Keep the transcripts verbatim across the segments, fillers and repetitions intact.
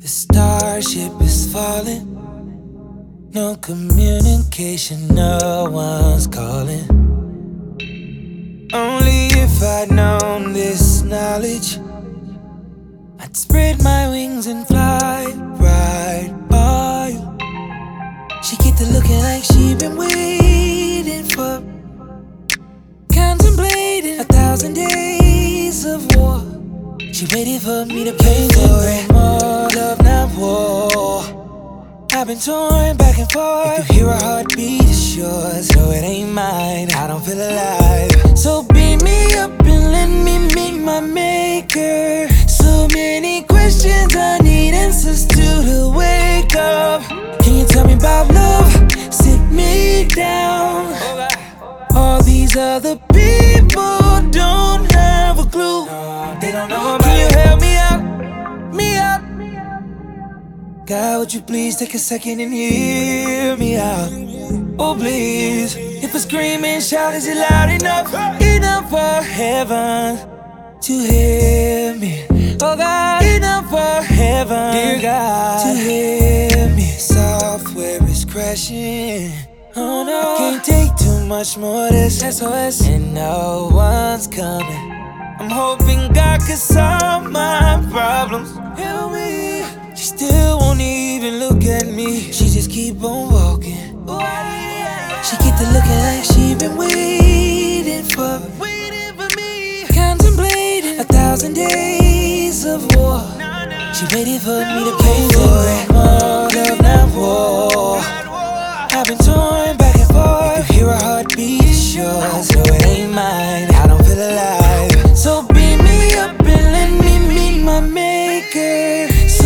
starship is falling. No communication, no one's calling. Only if I'd known this knowledge, I'd spread my wings and fly right by you. She get to looking like she been waiting for, contemplating a thousand days of war. She waited for me to pay for it. More love, not war. I've been torn back and forth. If you hear a heartbeat, it's yours. No, it ain't mine. I don't feel alive. So beat me up and let me meet my maker. So many questions, I need answers to to wake up. Can you tell me about love? Sit me down. All these other people don't have a clue. They don't know about. Can you help me out? Me out. God, would you please take a second and hear me out? Oh, please. If I scream and shout, is it loud enough? Enough for heaven to hear me. Oh, God, enough for heaven, dear God, to hear me. Software is crashing. Oh, no. Can't take too much more of this S O S, and no one's coming. I'm hoping God could solve my problems. Help me. She still won't even look at me. She just keep on walking. She get to looking like she been waiting for, waiting for me, contemplating a thousand days of war. She waited for me to pay for it. More love, not war. I've been torn back and forth. If you hear a heartbeat, it's yours. No, it ain't mine. I don't feel alive. So beat me up and let me meet my maker.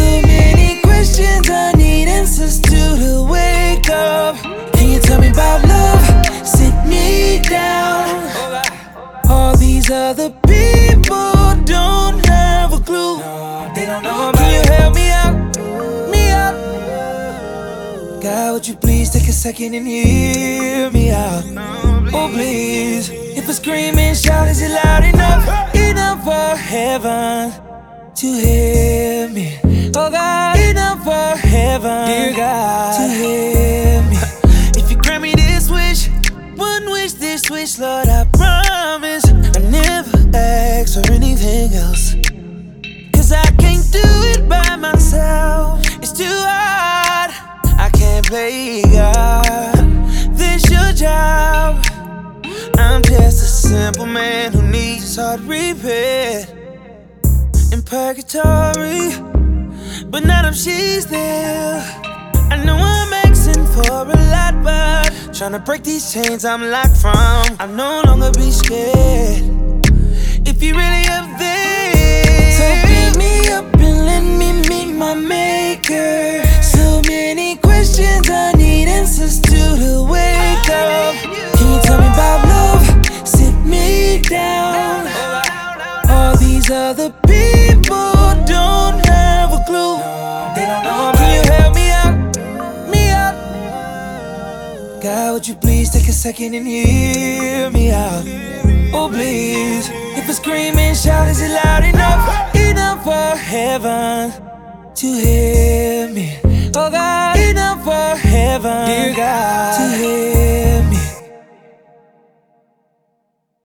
I need answers to to wake up. Can you tell me about love? Sit me down. All these other people don't have a clue. They don't know about. Can you help me out? Me out. God, would you please take a second and hear me out? Oh, please. If I scream and shout, is it loud enough? Enough for heaven to hear me. Oh, God, enough for heaven, dear God, to hear me. If you grant me this wish, one wish, this wish, Lord, I promise I never ask for anything else. Cause I can't do it by myself. It's too hard, I can't play God. This your job. I'm just a simple man who needs his heart repaired in purgatory. But not if she's there. I know I'm asking for a lot, but tryna break these chains I'm locked from. I'll no longer be scared if you really up there. So beat me up and let me meet my maker. So many questions, I need answers to to wake up. Can you tell me about love? Sit me down. All these other people don't have a clue. They don't know about. Can you help me out? Me out. God, would you please take a second and hear me out? Oh, please. If I scream and shout, is it loud enough? Enough for heaven to hear me. Oh, God, enough for heaven, dear God, to hear me.